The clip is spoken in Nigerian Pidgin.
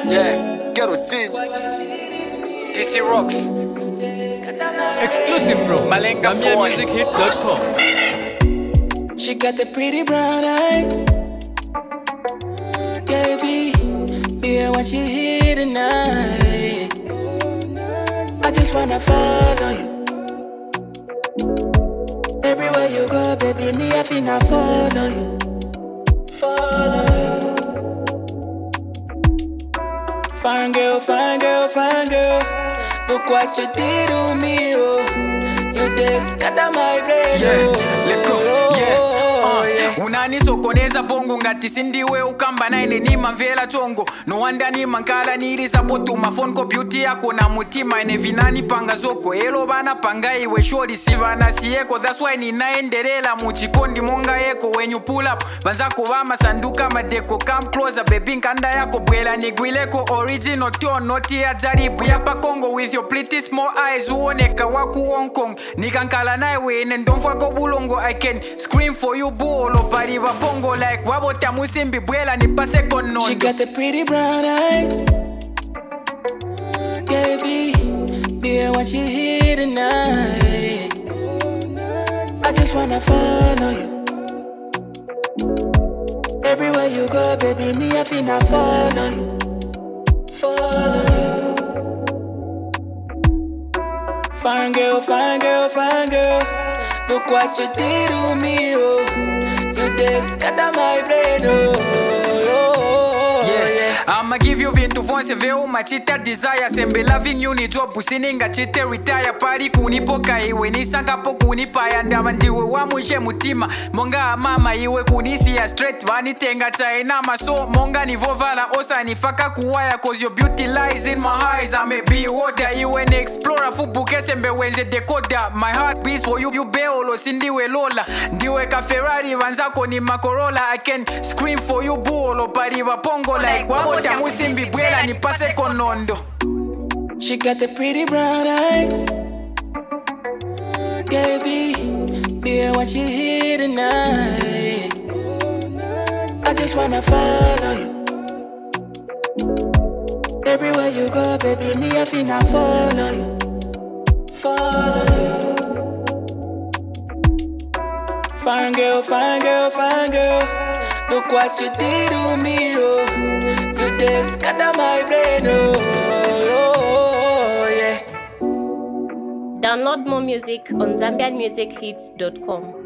Yeah, Ghetto Jeans. DC Rocks, Exclusive from Malenga Boy. ZambiaMusicHits.com. She got the pretty brown eyes. Baby, yeah, what you here tonight? I just wanna follow you. Everywhere you go, baby, me I finna follow you. Follow you. Fine girl, fine girl, fine girl. Look what you did to me, oh. You just scatter my brain, Yeah, oh. let's go, yeah. Unanisokoneza bongo ngati sindiwe ukamba naine nimamvera tongo no wanda nimankala nirisapotuma phone ko beauty yako na mutima ine vinani panga zoko elo bana panga iwe shori sivana siyeko. That's why ninaendelela muchikondi monga yeko. When you pull up banzako bama sanduka madeko, come closer baby nkanda yako bwela nigwileko. Original tone noti ya jaribu yapa Congo with your pretty small eyes uoneka waku Hong Kong. Nikankala naiwe ine ndonfwako bulongo. I can scream for you buolo pari wapongo like wabota musimbi bwela nipase konondo. She got the pretty brown eyes. Baby, yeah, what you here tonight? I just wanna follow you. Everywhere you go, baby, me I finna follow you. Follow you. Fine girl, fine girl, fine girl. Look what you did to me, oh. You just scatter my brain, oh. I'ma give you vintu vonse veo machita desire. Sembe loving you ni job usininga chite retire. Pari kunipoka iwe nisangapo kunipaya. Ndaba ndiwe wamushe mutima monga mama iwe kunisi ya straight vanitenga chainama. So monga nivovala osa nifaka kuwaya. Cause your beauty lies in my eyes. I may be water iwe ni explorer fubuke sembe wenze decoder. My heart beats for you, you beolo sindiwe lola. Ndiwe ka Ferrari vanzako ni Macorola. I can scream for you buolo pari wapongo like wabota musimbi bwela nipase konondo. She got the pretty brown eyes. Baby, yeah, what you here tonight? I just wanna follow you. Everywhere you go, baby, me I finna follow you. Follow you. Fine girl, fine girl, fine girl. Look what you did to me, oh. You just scatter my brain, oh, yeah. Download more music on ZambiaMusicHits.com.